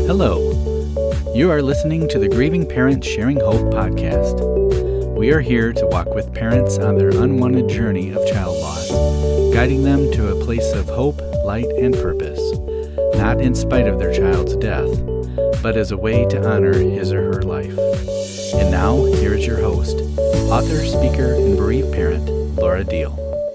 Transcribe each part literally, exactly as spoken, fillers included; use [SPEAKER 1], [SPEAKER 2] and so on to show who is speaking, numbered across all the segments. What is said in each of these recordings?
[SPEAKER 1] Hello. You are listening to the Grieving Parents Sharing Hope podcast. We are here to walk with parents on their unwanted journey of child loss, guiding them to a place of hope, light, and purpose, not in spite of their child's death, but as a way to honor his or her life. And now, here is your host, author, speaker, and bereaved parent, Laura Deal.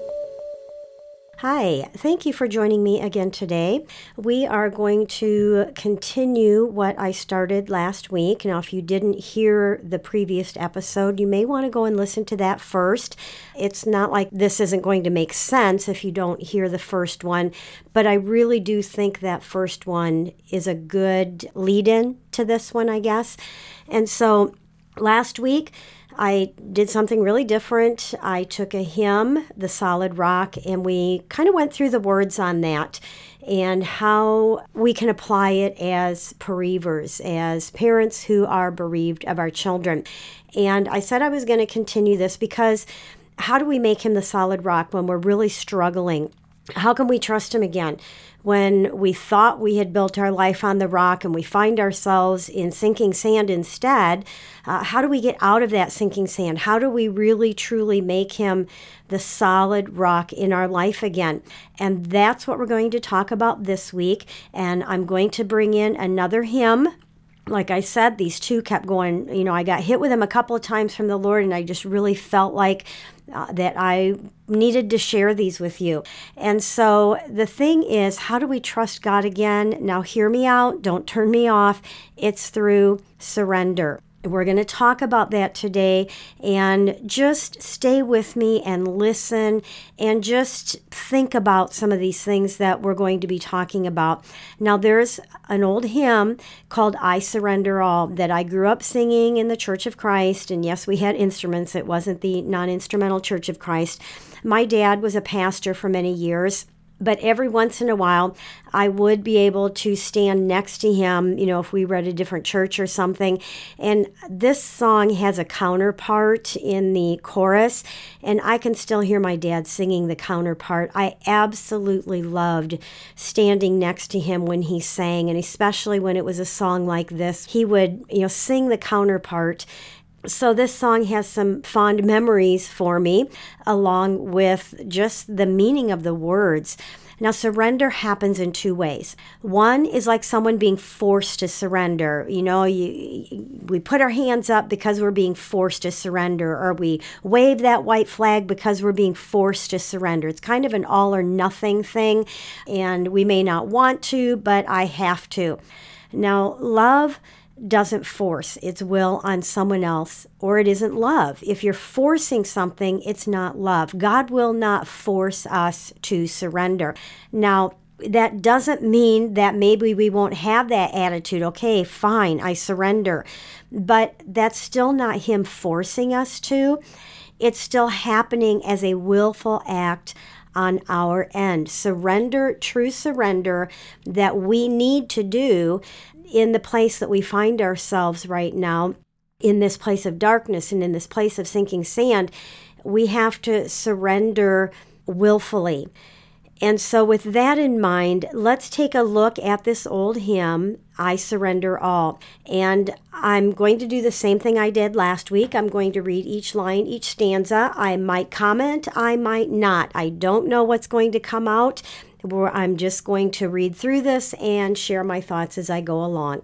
[SPEAKER 2] Hi, thank you for joining me again today. We are going to continue what I started last week. Now, if you didn't hear the previous episode, you may want to go and listen to that first. It's not like this isn't going to make sense if you don't hear the first one, but I really do think that first one is a good lead-in to this one, I guess. And so last week, I did something really different. I took a hymn, The Solid Rock, and we kind of went through the words on that and how we can apply it as bereavers, as parents who are bereaved of our children. And I said I was going to continue this because how do we make him the solid rock when we're really struggling? How can we trust him again? When we thought we had built our life on the rock and we find ourselves in sinking sand instead, uh, how do we get out of that sinking sand? How do we really, truly make him the solid rock in our life again? And that's what we're going to talk about this week. And I'm going to bring in another hymn. Like I said, these two kept going, you know, I got hit with them a couple of times from the Lord, and I just really felt like uh, that I needed to share these with you. And so the thing is, how do we trust God again? Now, hear me out. Don't turn me off. It's through surrender. We're going to talk about that today, and just stay with me and listen and just think about some of these things that we're going to be talking about. Now, there's an old hymn called I Surrender All that I grew up singing in the Church of Christ, and yes, we had instruments. It wasn't the non-instrumental Church of Christ. My dad was a pastor for many years. But every once in a while, I would be able to stand next to him, you know, if we were at a different church or something. And this song has a counterpart in the chorus, and I can still hear my dad singing the counterpart. I absolutely loved standing next to him when he sang, and especially when it was a song like this. He would, you know, sing the counterpart. So this song has some fond memories for me, along with just the meaning of the words. Now, surrender happens in two ways. One is like someone being forced to surrender. You know, you, we put our hands up because we're being forced to surrender, or we wave that white flag because we're being forced to surrender. It's kind of an all or nothing thing, and we may not want to, but I have to. Now, love doesn't force its will on someone else, or it isn't love. If you're forcing something, it's not love. God will not force us to surrender. Now, that doesn't mean that maybe we won't have that attitude. Okay, fine, I surrender. But that's still not him forcing us to. It's still happening as a willful act on our end. Surrender, true surrender that we need to do in the place that we find ourselves right now, in this place of darkness and in this place of sinking sand. We have to surrender willfully. And so with that in mind, let's take a look at this old hymn, I Surrender All. And I'm going to do the same thing I did last week. I'm going to read each line, each stanza. I might comment, I might not. I don't know what's going to come out. I'm just going to read through this and share my thoughts as I go along.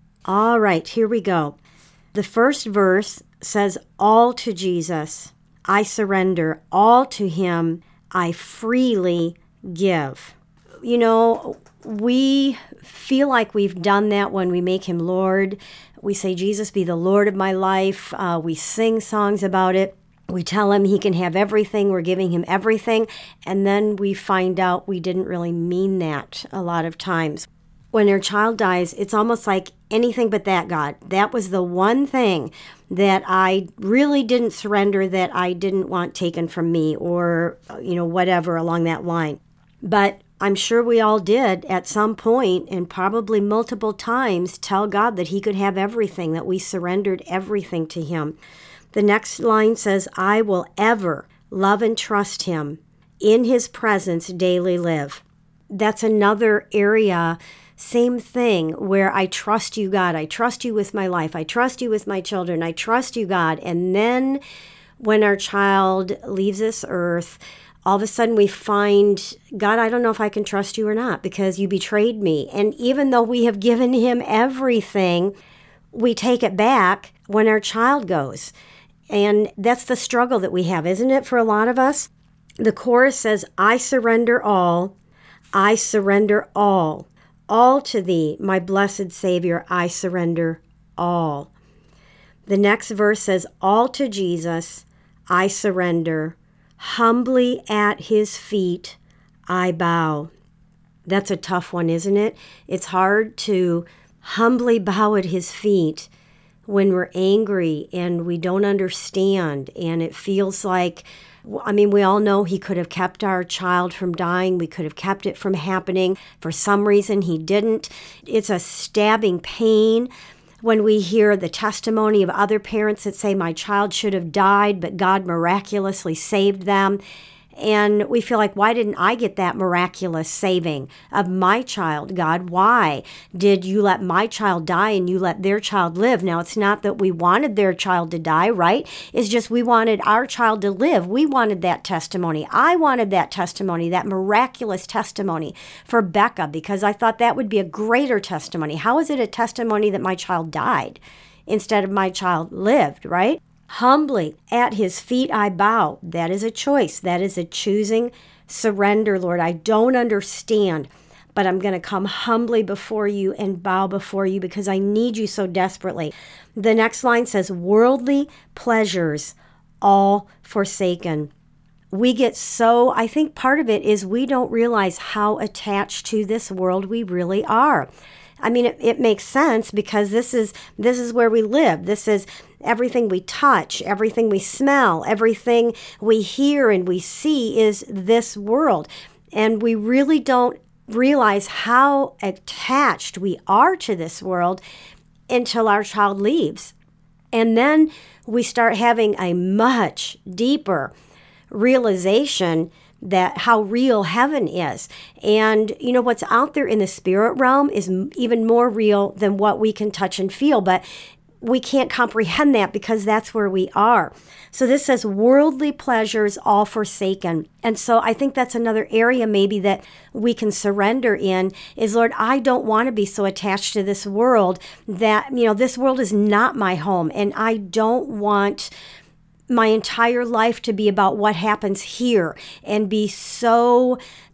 [SPEAKER 2] All right, here we go. The first verse says, all to Jesus, I surrender, all to him, I freely give. You know, we feel like we've done that when we make him Lord. We say, Jesus, be the Lord of my life. Uh, we sing songs about it. We tell him he can have everything. We're giving him everything. And then we find out we didn't really mean that a lot of times. When our child dies, it's almost like anything but that, God. That was the one thing that I really didn't surrender, that I didn't want taken from me, or, you know, whatever along that line. But I'm sure we all did at some point, and probably multiple times, tell God that he could have everything, that we surrendered everything to him. The next line says, I will ever love and trust him, in his presence daily live. That's another area Same thing where I trust you, God. I trust you with my life. I trust you with my children. I trust you, God. And then when our child leaves this earth, all of a sudden we find, God, I don't know if I can trust you or not because you betrayed me. And even though we have given him everything, we take it back when our child goes. And that's the struggle that we have, isn't it, for a lot of us? The chorus says, I surrender all, I surrender all. All to thee, my blessed Savior, I surrender all. The next verse says, all to Jesus, I surrender. Humbly at his feet, I bow. That's a tough one, isn't it? It's hard to humbly bow at his feet when we're angry and we don't understand. And it feels like, I mean, we all know he could have kept our child from dying. We could have kept it from happening. For some reason, he didn't. It's a stabbing pain when we hear the testimony of other parents that say, my child should have died, but God miraculously saved them. And we feel like, why didn't I get that miraculous saving of my child, God? Why did you let my child die and you let their child live? Now, it's not that we wanted their child to die, right? It's just we wanted our child to live. We wanted that testimony. I wanted that testimony, that miraculous testimony for Becca, because I thought that would be a greater testimony. How is it a testimony that my child died instead of my child lived, right? Humbly at his feet I bow. That is a choice. That is a choosing surrender, Lord. I don't understand, but I'm going to come humbly before you and bow before you because I need you so desperately. The next line says, worldly pleasures all forsaken. We get so, I think part of it is we don't realize how attached to this world we really are. I mean, it, it makes sense because this is this is where we live. This is everything we touch, everything we smell, everything we hear and we see is this world. And we really don't realize how attached we are to this world until our child leaves. And then we start having a much deeper realization that how real heaven is. And, you know, what's out there in the spirit realm is even more real than what we can touch and feel, but we can't comprehend that because that's where we are. So this says worldly pleasures all forsaken. And so I think that's another area maybe that we can surrender in is, Lord, I don't want to be so attached to this world that, you know, this world is not my home. And I don't want my entire life to be about what happens here and be so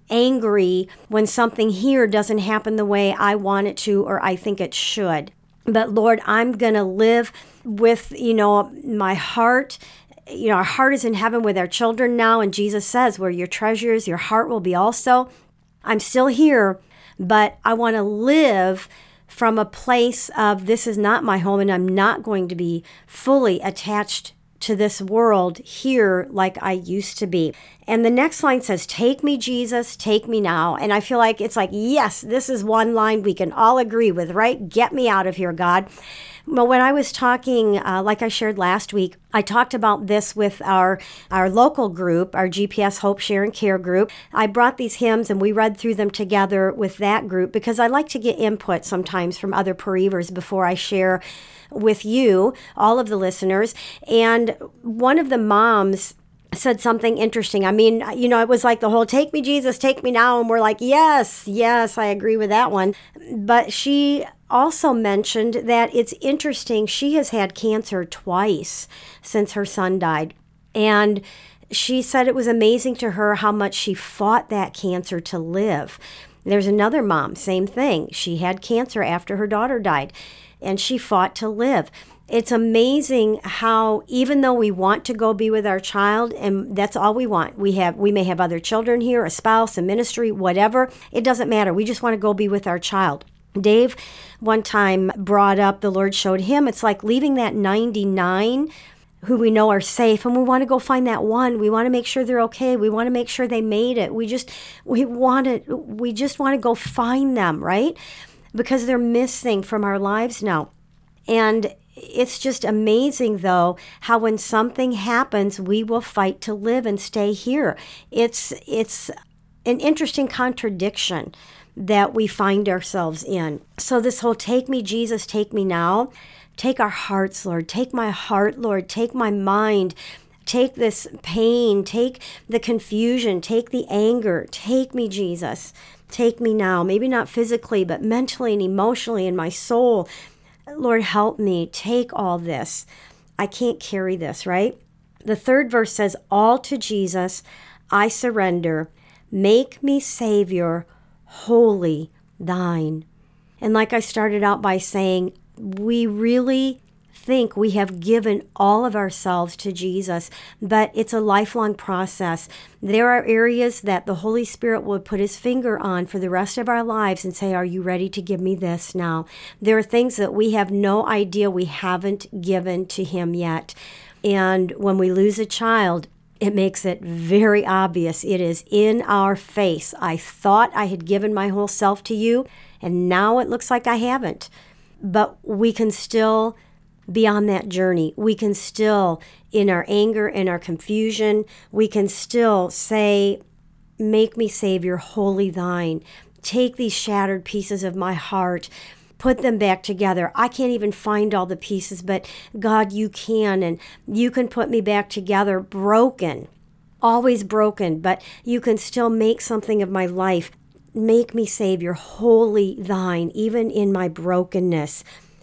[SPEAKER 2] angry when something here doesn't happen the way I want it to or I think it should. But Lord, I'm going to live with, you know, my heart. You know, our heart is in heaven with our children now. And Jesus says, where your treasure is, your heart will be also. I'm still here, but I want to live from a place of this is not my home and I'm not going to be fully attached to this world here like I used to be. And the next line says, take me, Jesus, take me now. And I feel like it's like, yes, this is one line we can all agree with, right? Get me out of here, God. Well, when I was talking, uh, like I shared last week, I talked about this with our, our local group, our G P S Hope Share and Care group. I brought these hymns and we read through them together with that group because I like to get input sometimes from other bereavers before I share with you, all of the listeners. And one of the moms said something interesting. I mean, you know, it was like the whole take me, Jesus, take me now. And we're like, yes, yes, I agree with that one. But she also mentioned that it's interesting. She has had cancer twice since her son died. And she said it was amazing to her how much she fought that cancer to live. There's another mom, same thing. She had cancer after her daughter died, and she fought to live. It's amazing how even though we want to go be with our child, and that's all we want, we have we may have other children here, a spouse, a ministry, whatever, it doesn't matter. We just want to go be with our child. Dave one time brought up, the Lord showed him, it's like leaving that ninety-nine who we know are safe, and we want to go find that one. We want to make sure they're okay. We want to make sure they made it. We just we want to we just want to go find them, right? Because they're missing from our lives now. And it's just amazing, though, how when something happens, we will fight to live and stay here. It's it's an interesting contradiction that we find ourselves in. So this whole take me, Jesus, take me now. Take our hearts, Lord. Take my heart, Lord. Take my mind. Take this pain. Take the confusion. Take the anger. Take me, Jesus. Take me now. Maybe not physically, but mentally and emotionally in my soul. Lord, help me. Take all this. I can't carry this, right? The third verse says, all to Jesus I surrender. Make me Savior, wholly thine. And like I started out by saying, we really think we have given all of ourselves to Jesus, but it's a lifelong process. There are areas that the Holy Spirit will put his finger on for the rest of our lives and say, are you ready to give me this now? There are things that we have no idea we haven't given to him yet. And when we lose a child, it makes it very obvious. It is in our face. I thought I had given my whole self to you, and now it looks like I haven't. But we can still be on that journey. We can still, in our anger, in our confusion, we can still say, make me Savior, wholly thine. Take these shattered pieces of my heart, put them back together. I can't even find all the pieces, but God, you can, and you can put me back together, broken, always broken, but you can still make something of my life. Make me Savior, wholly thine, even in my brokenness.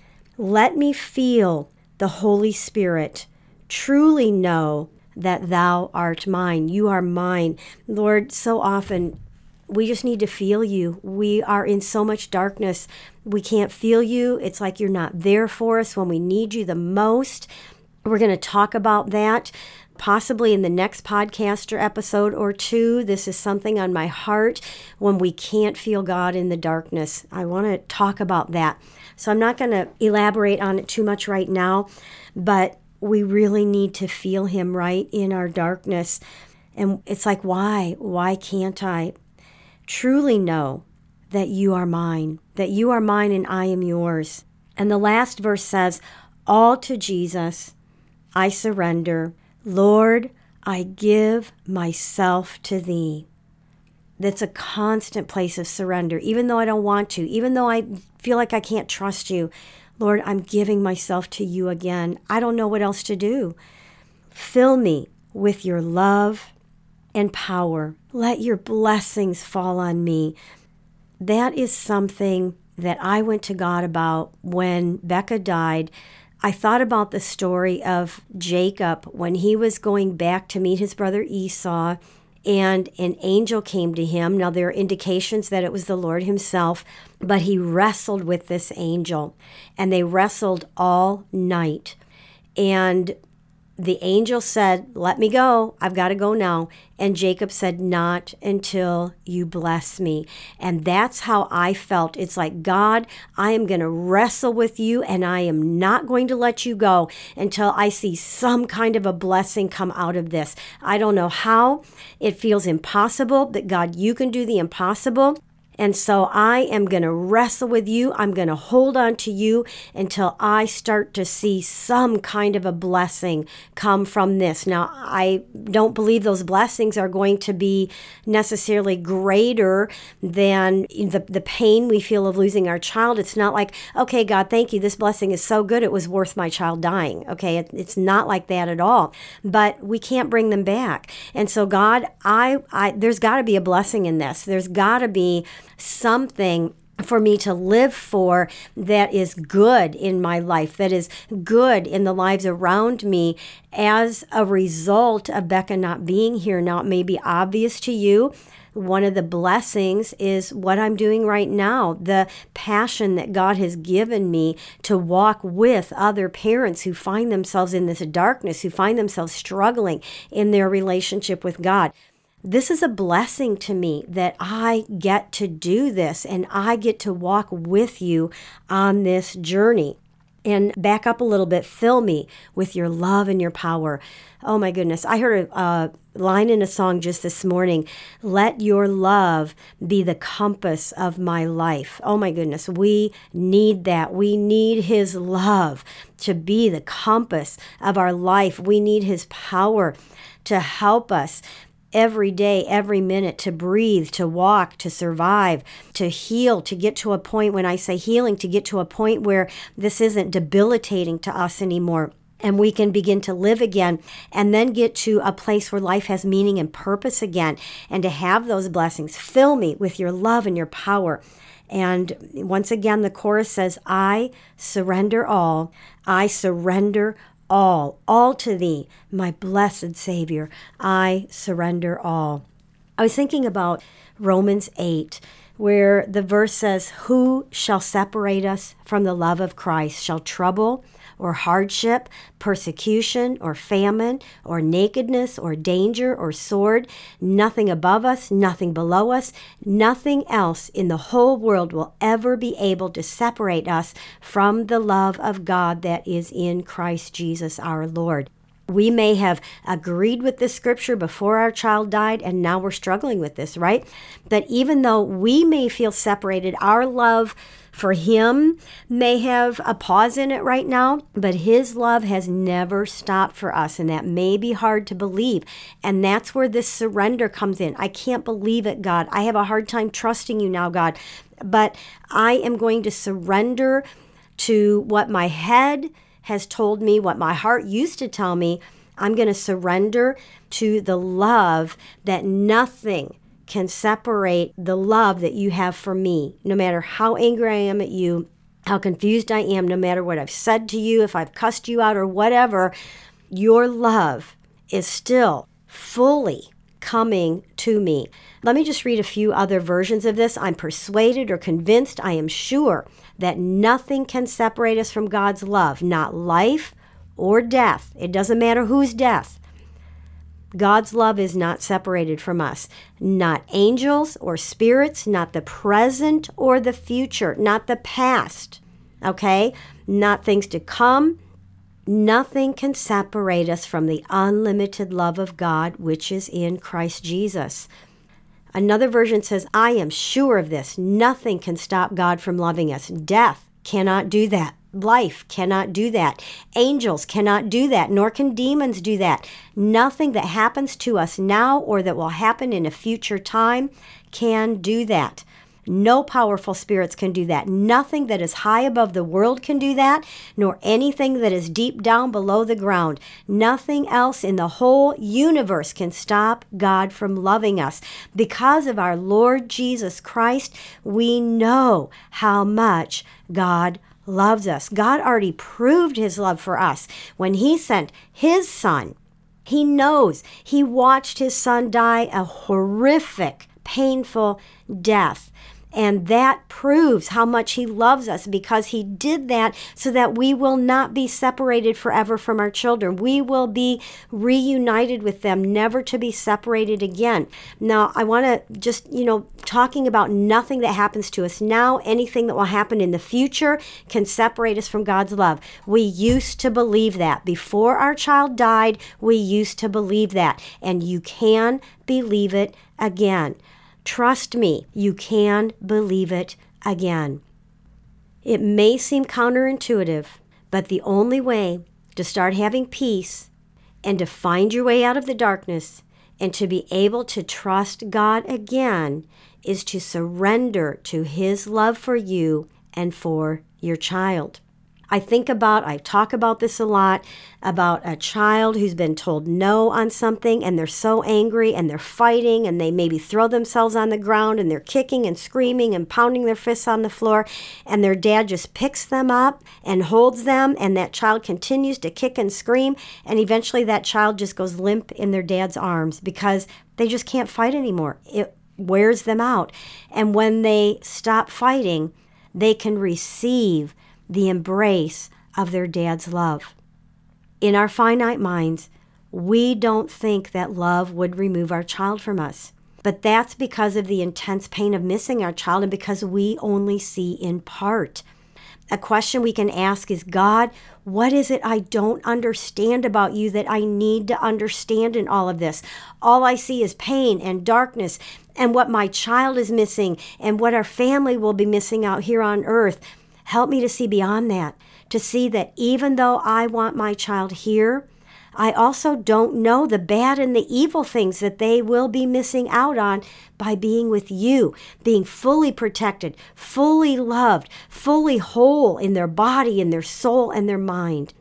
[SPEAKER 2] Let me feel the Holy Spirit, truly know that thou art mine. You are mine. Lord, so often we just need to feel you. We are in so much darkness. We can't feel you. It's like you're not there for us when we need you the most. We're going to talk about that possibly in the next podcast or episode or two. This is something on my heart when we can't feel God in the darkness. I want to talk about that. So I'm not going to elaborate on it too much right now, but we really need to feel him right in our darkness. And it's like, why? Why can't I truly know that you are mine, that you are mine and I am yours? And the last verse says, all to Jesus I surrender. Lord, I give myself to thee. That's a constant place of surrender, even though I don't want to, even though I feel like I can't trust you. Lord, I'm giving myself to you again. I don't know what else to do. Fill me with your love and power. Let your blessings fall on me. That is something that I went to God about when Becca died. I thought about the story of Jacob when he was going back to meet his brother Esau, and an angel came to him. Now, there are indications that it was the Lord himself, but he wrestled with this angel, and they wrestled all night. And the angel said, let me go. I've got to go now. And Jacob said, not until you bless me. And that's how I felt. It's like, God, I am going to wrestle with you, and I am not going to let you go until I see some kind of a blessing come out of this. I don't know how. It feels impossible, but God, you can do the impossible. And so I am going to wrestle with you. I'm going to hold on to you until I start to see some kind of a blessing come from this. Now, I don't believe those blessings are going to be necessarily greater than the, the pain we feel of losing our child. It's not like, okay, God, thank you. This blessing is so good. It was worth my child dying. Okay, it, it's not like that at all. But we can't bring them back. And so, God, I, I there's got to be a blessing in this. There's got to be something for me to live for that is good in my life, that is good in the lives around me as a result of Becca not being here. Now, it may be obvious to you. One of the blessings is what I'm doing right now, the passion that God has given me to walk with other parents who find themselves in this darkness, who find themselves struggling in their relationship with God. This is a blessing to me that I get to do this, and I get to walk with you on this journey. And back up a little bit, fill me with your love and your power. Oh my goodness, I heard a, a line in a song just this morning, let your love be the compass of my life. Oh my goodness, we need that. We need his love to be the compass of our life. We need his power to help us every day, every minute, to breathe, to walk, to survive, to heal, to get to a point, when I say healing, to get to a point where this isn't debilitating to us anymore. And we can begin to live again, and then get to a place where life has meaning and purpose again, and to have those blessings. Fill me with your love and your power. And once again, the chorus says, I surrender all. I surrender all, all to thee, my blessed Savior. I surrender all. I was thinking about Romans eight, where the verse says, who shall separate us from the love of Christ? Shall trouble or hardship, persecution or famine or nakedness or danger or sword? Nothing above us, nothing below us, nothing else in the whole world will ever be able to separate us from the love of God that is in Christ Jesus our Lord. We may have agreed with this scripture before our child died, and now we're struggling with this, right? But even though we may feel separated, our love for him may have a pause in it right now, but his love has never stopped for us, and that may be hard to believe. And that's where this surrender comes in. I can't believe it, God. I have a hard time trusting you now, God. But I am going to surrender to what my head has told me, what my heart used to tell me. I'm going to surrender to the love that nothing can separate the love that you have for me. No matter how angry I am at you, how confused I am, no matter what I've said to you, if I've cussed you out or whatever, your love is still fully coming to me. Let me just read a few other versions of this. I'm persuaded or convinced, I am sure that nothing can separate us from God's love, not life or death. It doesn't matter whose death. God's love is not separated from us. Not angels or spirits, not the present or the future, not the past, okay? Not things to come. Nothing can separate us from the unlimited love of God, which is in Christ Jesus. Another version says, I am sure of this. Nothing can stop God from loving us. Death cannot do that. Life cannot do that. Angels cannot do that, nor can demons do that. Nothing that happens to us now or that will happen in a future time can do that. No powerful spirits can do that. Nothing that is high above the world can do that, nor anything that is deep down below the ground. Nothing else in the whole universe can stop God from loving us. Because of our Lord Jesus Christ, we know how much God loves us. God already proved his love for us when he sent his son. He knows. He watched his son die a horrific, painful death. And that proves how much he loves us, because he did that so that we will not be separated forever from our children. We will be reunited with them, never to be separated again. Now, I want to just, you know, talking about nothing that happens to us now, anything that will happen in the future can separate us from God's love. We used to believe that. Before our child died, we used to believe that. And you can believe it again. Trust me, you can believe it again. It may seem counterintuitive, but the only way to start having peace and to find your way out of the darkness and to be able to trust God again is to surrender to his love for you and for your child. I think about, I talk about this a lot, about a child who's been told no on something, and they're so angry and they're fighting, and they maybe throw themselves on the ground and they're kicking and screaming and pounding their fists on the floor, and their dad just picks them up and holds them, and that child continues to kick and scream, and eventually that child just goes limp in their dad's arms because they just can't fight anymore. It wears them out. And when they stop fighting, they can receive the embrace of their dad's love. In our finite minds, we don't think that love would remove our child from us. But that's because of the intense pain of missing our child and because we only see in part. A question we can ask is, God, what is it I don't understand about you that I need to understand in all of this? All I see is pain and darkness and what my child is missing and what our family will be missing out here on earth. Help me to see beyond that, to see that even though I want my child here, I also don't know the bad and the evil things that they will be missing out on by being with you, being fully protected, fully loved, fully whole in their body, in their soul, and their mind.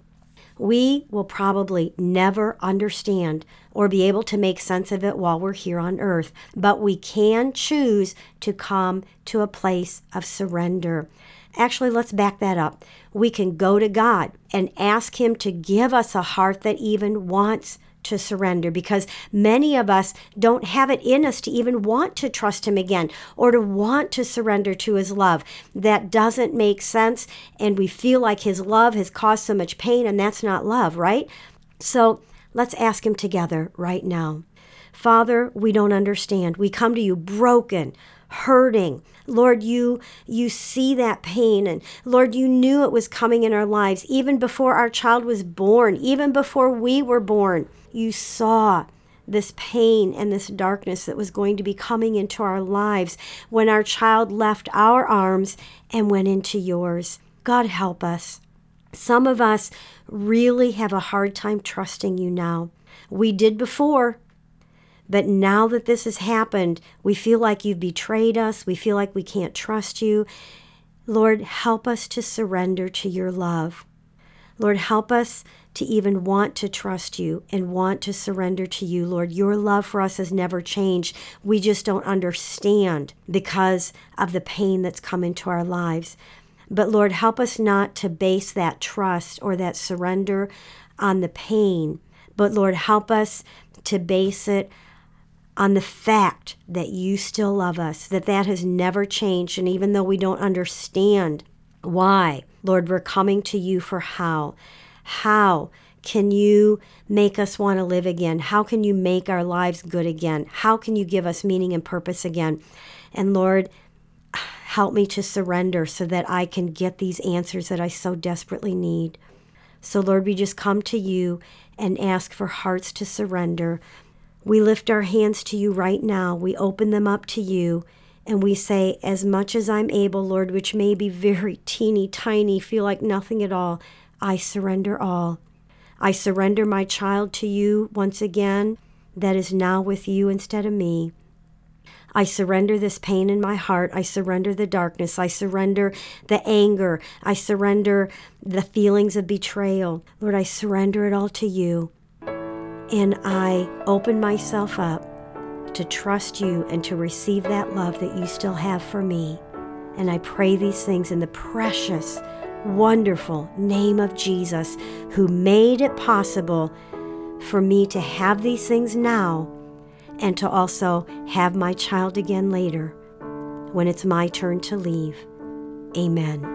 [SPEAKER 2] We will probably never understand or be able to make sense of it while we're here on earth, but we can choose to come to a place of surrender. Actually, let's back that up. We can go to God and ask Him to give us a heart that even wants to surrender, because many of us don't have it in us to even want to trust Him again or to want to surrender to His love. That doesn't make sense, and we feel like His love has caused so much pain, and that's not love, right? So let's ask Him together right now. Father, we don't understand. We come to You broken, hurting. Lord, you you see that pain, and Lord, You knew it was coming in our lives even before our child was born, even before we were born. You saw this pain and this darkness that was going to be coming into our lives when our child left our arms and went into Yours. God, help us. Some of us really have a hard time trusting You now. We did before. But now that this has happened, we feel like You've betrayed us. We feel like we can't trust You. Lord, help us to surrender to Your love. Lord, help us to even want to trust You and want to surrender to You. Lord, Your love for us has never changed. We just don't understand because of the pain that's come into our lives. But Lord, help us not to base that trust or that surrender on the pain. But Lord, help us to base it on the fact that You still love us, that that has never changed. And even though we don't understand why, Lord, we're coming to You for how. How can You make us want to live again? How can You make our lives good again? How can You give us meaning and purpose again? And Lord, help me to surrender so that I can get these answers that I so desperately need. So Lord, we just come to You and ask for hearts to surrender. We lift our hands to You right now. We open them up to You, and we say, as much as I'm able, Lord, which may be very teeny tiny, feel like nothing at all, I surrender all. I surrender my child to You once again, that is now with You instead of me. I surrender this pain in my heart. I surrender the darkness. I surrender the anger. I surrender the feelings of betrayal. Lord, I surrender it all to You. And I open myself up to trust You and to receive that love that You still have for me. And I pray these things in the precious, wonderful name of Jesus, who made it possible for me to have these things now and to also have my child again later when it's my turn to leave. Amen.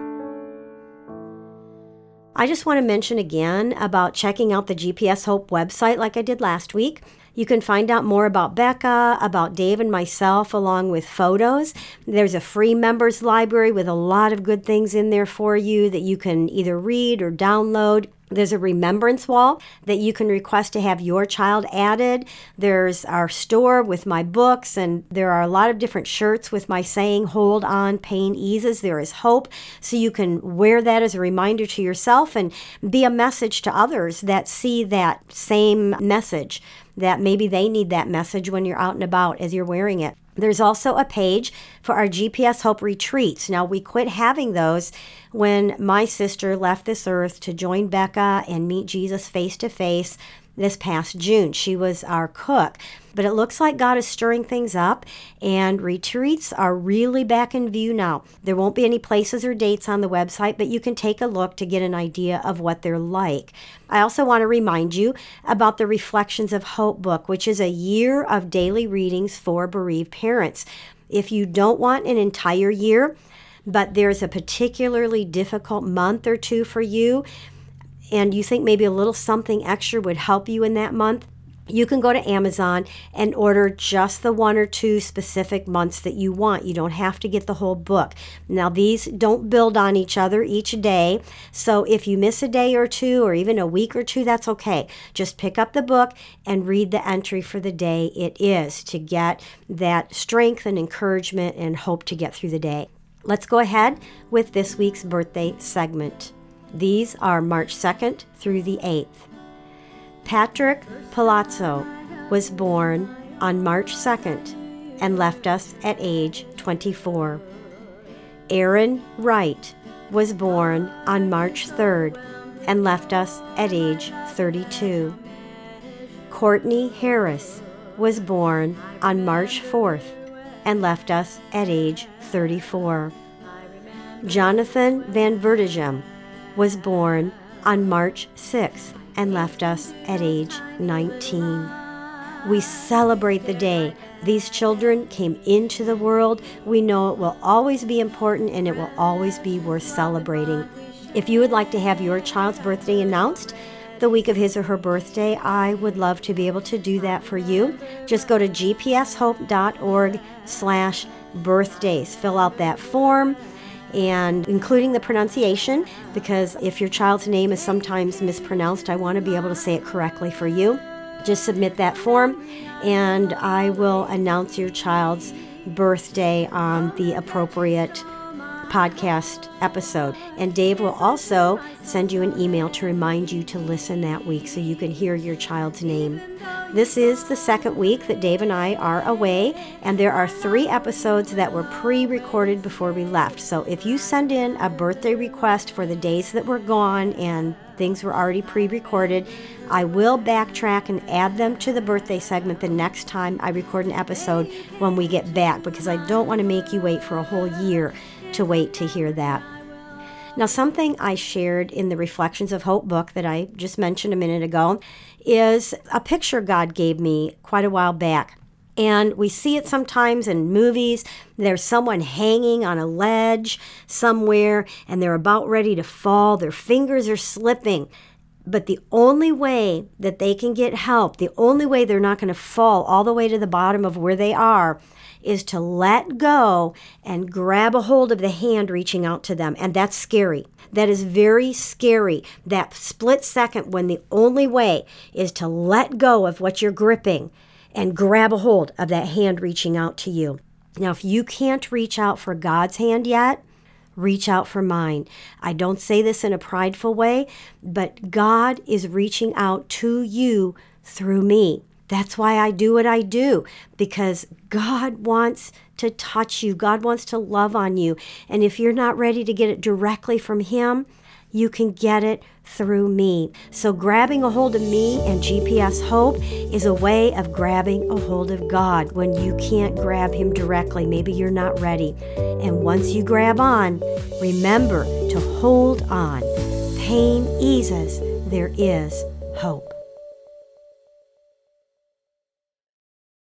[SPEAKER 2] I just want to mention again about checking out the G P S Hope website like I did last week. You can find out more about Becca, about Dave and myself, along with photos. There's a free members library with a lot of good things in there for you that you can either read or download. There's a remembrance wall that you can request to have your child added. There's our store with my books, and there are a lot of different shirts with my saying, hold on, pain eases, there is hope. So you can wear that as a reminder to yourself and be a message to others that see that same message, that maybe they need that message when you're out and about as you're wearing it. There's also a page for our G P S Hope retreats. Now, we quit having those when my sister left this earth to join Becca and meet Jesus face to face this past June. She was our cook. But it looks like God is stirring things up, and retreats are really back in view now. There won't be any places or dates on the website, but you can take a look to get an idea of what they're like. I also want to remind you about the Reflections of Hope book, which is a year of daily readings for bereaved parents. If you don't want an entire year, but there's a particularly difficult month or two for you, and you think maybe a little something extra would help you in that month, you can go to Amazon and order just the one or two specific months that you want. You don't have to get the whole book. Now, these don't build on each other each day, so if you miss a day or two or even a week or two, that's okay. Just pick up the book and read the entry for the day it is to get that strength and encouragement and hope to get through the day. Let's go ahead with this week's birthday segment. These are March second through the eighth. Patrick Palazzo was born on March second and left us at age twenty-four. Aaron Wright was born on March third and left us at age thirty-two. Courtney Harris was born on March fourth and left us at age thirty-four. Jonathan Van Vertigem was born on March sixth and left us at age nineteen. We celebrate the day these children came into the world. We know it will always be important and it will always be worth celebrating. If you would like to have your child's birthday announced the week of his or her birthday, I would love to be able to do that for you. Just go to g p s hope dot org slash birthdays. Fill out that form, and including the pronunciation, because if your child's name is sometimes mispronounced, I want to be able to say it correctly for you. Just submit that form, and I will announce your child's birthday on the appropriate podcast episode. And Dave will also send you an email to remind you to listen that week so you can hear your child's name. This is the second week that Dave and I are away, and there are three episodes that were pre-recorded before we left. So if you send in a birthday request for the days that we're gone and things were already pre-recorded, I will backtrack and add them to the birthday segment the next time I record an episode when we get back, because I don't want to make you wait for a whole year to wait to hear that. Now, something I shared in the Reflections of Hope book that I just mentioned a minute ago is a picture God gave me quite a while back. And we see it sometimes in movies. There's someone hanging on a ledge somewhere, and they're about ready to fall. Their fingers are slipping. But the only way that they can get help, the only way they're not going to fall all the way to the bottom of where they are, is to let go and grab a hold of the hand reaching out to them. And that's scary. That is very scary. That split second when the only way is to let go of what you're gripping and grab a hold of that hand reaching out to you. Now, if you can't reach out for God's hand yet, reach out for mine. I don't say this in a prideful way, but God is reaching out to you through me. That's why I do what I do, because God wants to touch you. God wants to love on you. And if you're not ready to get it directly from Him, you can get it through me. So grabbing a hold of me and G P S Hope is a way of grabbing a hold of God when you can't grab Him directly. Maybe you're not ready. And once you grab on, remember to hold on. Pain eases. There is hope.